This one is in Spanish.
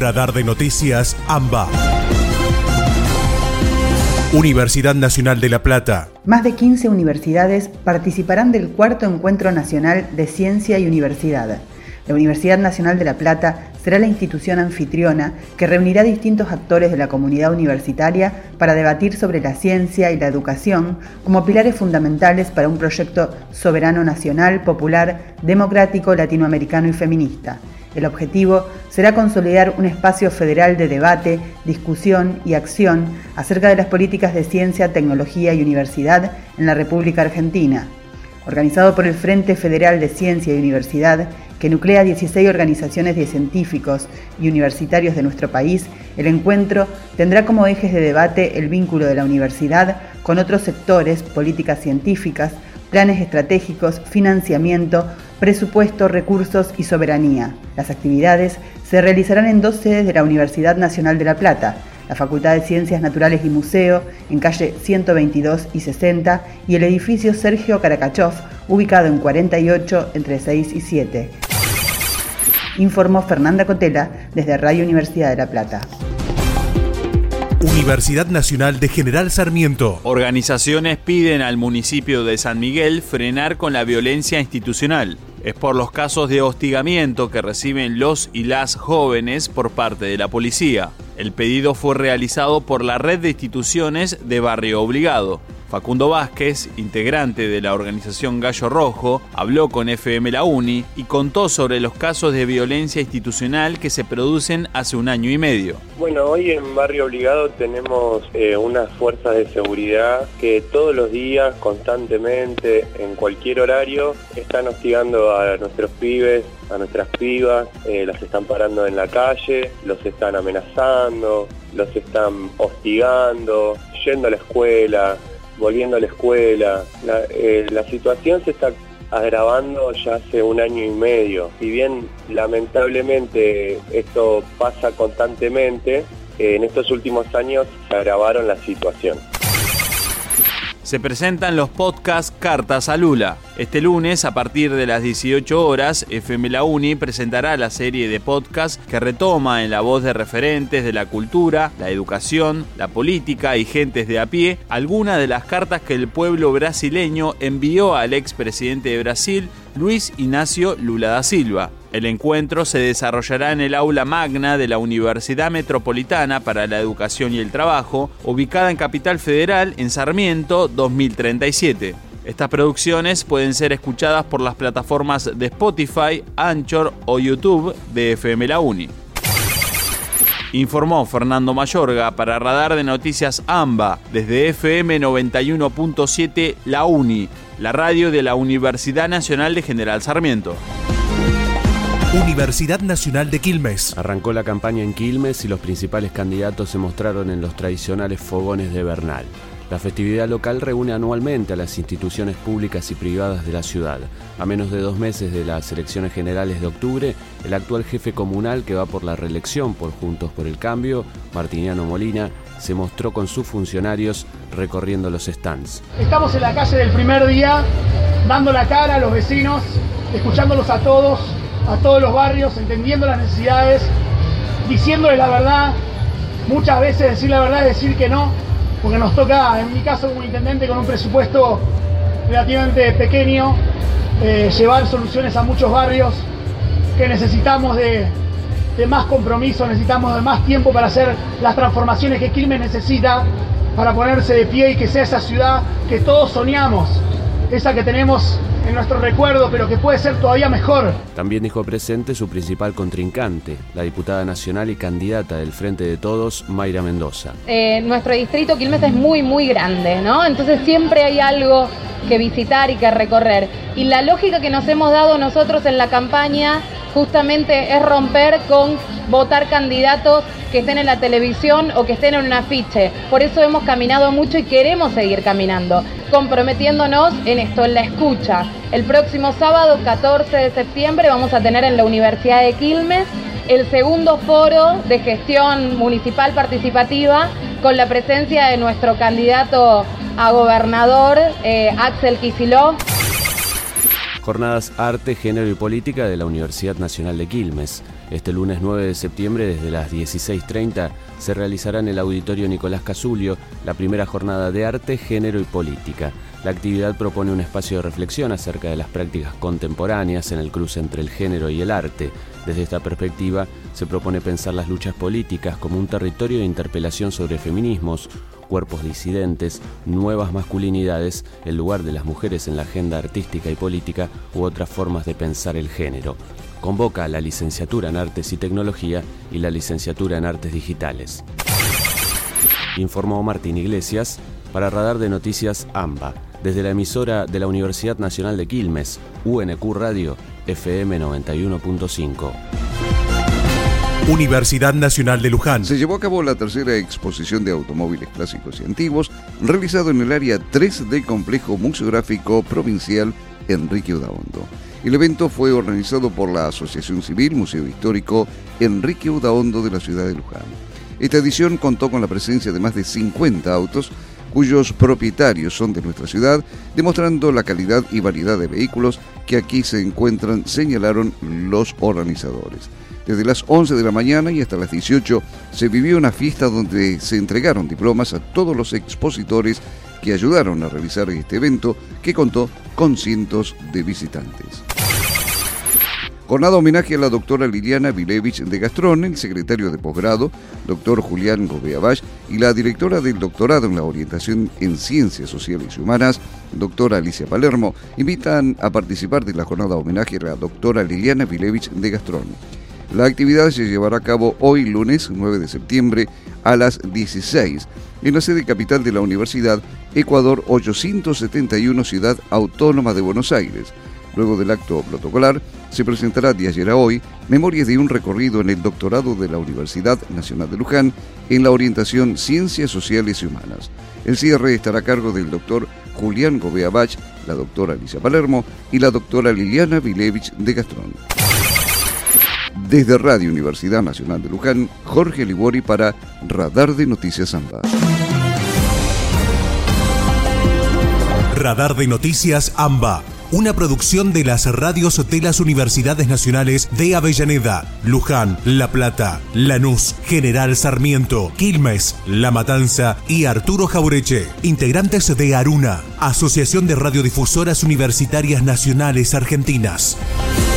Radar de Noticias AMBA. Universidad Nacional de La Plata. Más de 15 universidades participarán del cuarto Encuentro Nacional de Ciencia y Universidad. La Universidad Nacional de La Plata será la institución anfitriona que reunirá distintos actores de la comunidad universitaria para debatir sobre la ciencia y la educación como pilares fundamentales para un proyecto soberano nacional, popular, democrático, latinoamericano y feminista. El objetivo será consolidar un espacio federal de debate, discusión y acción acerca de las políticas de ciencia, tecnología y universidad en la República Argentina. Organizado por el Frente Federal de Ciencia y Universidad, que nuclea 16 organizaciones de científicos y universitarios de nuestro país, el encuentro tendrá como ejes de debate el vínculo de la universidad con otros sectores, políticas científicas, planes estratégicos, financiamiento, presupuesto, recursos y soberanía. Las actividades se realizarán en 2 sedes de la Universidad Nacional de La Plata, la Facultad de Ciencias Naturales y Museo, en calle 122 y 60, y el edificio Sergio Karakachov, ubicado en 48, entre 6 y 7. Informó Fernanda Cotela desde Radio Universidad de La Plata. Universidad Nacional de General Sarmiento. Organizaciones piden al municipio de San Miguel frenar con la violencia institucional. Es por los casos de hostigamiento que reciben los y las jóvenes por parte de la policía. El pedido fue realizado por la red de instituciones de Barrio Obligado. Facundo Vázquez, integrante de la organización Gallo Rojo, habló con FM La Uni y contó sobre los casos de violencia institucional que se producen hace 1 año y medio. Bueno, hoy en Barrio Obligado tenemos unas fuerzas de seguridad que todos los días, constantemente, en cualquier horario, están hostigando a nuestros pibes, a nuestras pibas, las están parando en la calle, los están amenazando, los están hostigando, yendo a la escuela, volviendo a la escuela. La situación se está agravando ya hace 1 año y medio. Si bien lamentablemente esto pasa constantemente, en estos últimos años se agravaron la situación. Se presentan los podcasts Cartas a Lula. Este lunes, a partir de las 18 horas, FM La Uni presentará la serie de podcasts que retoma en la voz de referentes de la cultura, la educación, la política y gentes de a pie algunas de las cartas que el pueblo brasileño envió al expresidente de Brasil, Luis Inácio Lula da Silva. El encuentro se desarrollará en el aula magna de la Universidad Metropolitana para la Educación y el Trabajo, ubicada en Capital Federal, en Sarmiento 2037. Estas producciones pueden ser escuchadas por las plataformas de Spotify, Anchor o YouTube de FM La Uni. Informó Fernando Mayorga para Radar de Noticias AMBA desde FM 91.7 La Uni, la radio de la Universidad Nacional de General Sarmiento. Universidad Nacional de Quilmes. Arrancó la campaña en Quilmes y los principales candidatos se mostraron en los tradicionales fogones de Bernal. La festividad local reúne anualmente a las instituciones públicas y privadas de la ciudad. A menos de 2 meses de las elecciones generales de octubre, el actual jefe comunal que va por la reelección por Juntos por el Cambio, Martiniano Molina, se mostró con sus funcionarios recorriendo los stands. Estamos en la calle del primer día, dando la cara a los vecinos, escuchándolos a todos los barrios, entendiendo las necesidades, diciéndoles la verdad. Muchas veces decir la verdad es decir que no, porque nos toca, en mi caso como intendente con un presupuesto relativamente pequeño, llevar soluciones a muchos barrios que necesitamos de más compromiso, necesitamos de más tiempo para hacer las transformaciones que Quilmes necesita para ponerse de pie y que sea esa ciudad que todos soñamos, esa que tenemos en nuestro recuerdo, pero que puede ser todavía mejor. También dijo presente su principal contrincante, la diputada nacional y candidata del Frente de Todos, Mayra Mendoza. Nuestro distrito Quilmes es muy grande, ¿no? Entonces siempre hay algo que visitar y que recorrer. Y la lógica que nos hemos dado nosotros en la campaña justamente es romper con votar candidatos que estén en la televisión o que estén en un afiche. Por eso hemos caminado mucho y queremos seguir caminando, comprometiéndonos en esto, en la escucha. El próximo sábado, 14 de septiembre, vamos a tener en la Universidad de Quilmes el segundo foro de gestión municipal participativa con la presencia de nuestro candidato a gobernador, Axel Kicillof. Jornadas Arte, Género y Política de la Universidad Nacional de Quilmes. Este lunes 9 de septiembre, desde las 16:30, se realizará en el Auditorio Nicolás Casulio la primera jornada de Arte, Género y Política. La actividad propone un espacio de reflexión acerca de las prácticas contemporáneas en el cruce entre el género y el arte. Desde esta perspectiva, se propone pensar las luchas políticas como un territorio de interpelación sobre feminismos, cuerpos disidentes, nuevas masculinidades, el lugar de las mujeres en la agenda artística y política u otras formas de pensar el género. Convoca a la licenciatura en Artes y Tecnología y la licenciatura en Artes Digitales. Informó Martín Iglesias para Radar de Noticias AMBA, desde la emisora de la Universidad Nacional de Quilmes, UNQ Radio, FM 91.5. Universidad Nacional de Luján. Se llevó a cabo la tercera exposición de automóviles clásicos y antiguos, realizado en el área 3 del Complejo Museográfico Provincial Enrique Udaondo. El evento fue organizado por la Asociación Civil Museo Histórico Enrique Udaondo de la ciudad de Luján. Esta edición contó con la presencia de más de 50 autos, cuyos propietarios son de nuestra ciudad, demostrando la calidad y variedad de vehículos que aquí se encuentran, señalaron los organizadores. Desde las 11 de la mañana y hasta las 18 se vivió una fiesta donde se entregaron diplomas a todos los expositores que ayudaron a realizar este evento, que contó con cientos de visitantes. Jornada homenaje a la doctora Liliana Vilevich de Gastrón, el secretario de posgrado, doctor Julián Gobeabach, y la directora del doctorado en la orientación en Ciencias Sociales y Humanas, doctora Alicia Palermo, invitan a participar de la jornada homenaje a la doctora Liliana Vilevich de Gastrón. La actividad se llevará a cabo hoy, lunes 9 de septiembre, a las 16, en la sede capital de la Universidad, Ecuador 871, Ciudad Autónoma de Buenos Aires. Luego del acto protocolar, se presentará de ayer a hoy memorias de un recorrido en el doctorado de la Universidad Nacional de Luján en la orientación Ciencias Sociales y Humanas. El cierre estará a cargo del doctor Julián Gobeabach, la doctora Alicia Palermo y la doctora Liliana Vilevich de Gastrón. Desde Radio Universidad Nacional de Luján, Jorge Libori para Radar de Noticias AMBA. Radar de Noticias AMBA. Una producción de las radios de las Universidades Nacionales de Avellaneda, Luján, La Plata, Lanús, General Sarmiento, Quilmes, La Matanza y Arturo Jaureche. Integrantes de ARUNA, Asociación de Radiodifusoras Universitarias Nacionales Argentinas.